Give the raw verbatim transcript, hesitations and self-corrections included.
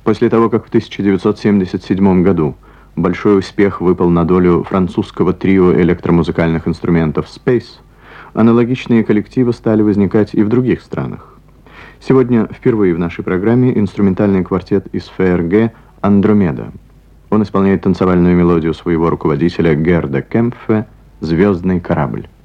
После того, как в тысяча девятьсот семьдесят седьмом году большой успех выпал на долю французского трио электромузыкальных инструментов Space, аналогичные коллективы стали возникать и в других странах. Сегодня впервые в нашей программе инструментальный квартет из ФРГ «Андромеда». Он исполняет танцевальную мелодию своего руководителя Герда Кемпфе «Звездный корабль».